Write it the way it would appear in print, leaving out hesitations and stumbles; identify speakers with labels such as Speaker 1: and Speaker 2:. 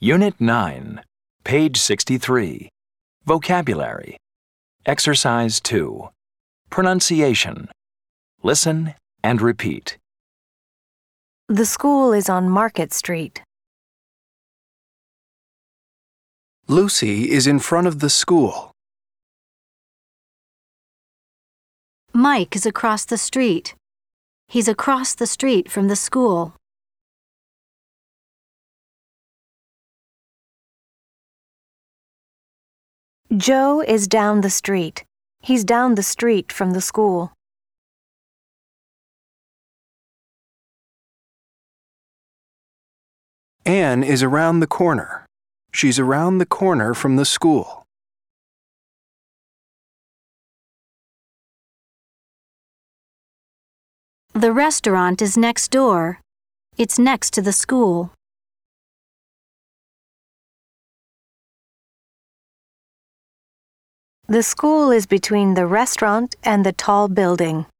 Speaker 1: Unit 9, page 63. Vocabulary. Exercise 2. Pronunciation. Listen and repeat.
Speaker 2: The school is on Market Street.
Speaker 3: Lucy is in front of the school.
Speaker 4: Mike is across the street. He's across the street from the school.
Speaker 2: Joe is down the street. He's down the street from the school.
Speaker 3: Anne is around the corner. She's around the corner from the school.
Speaker 4: The restaurant is next door. It's next to the school.
Speaker 2: The school is between the restaurant and the tall building.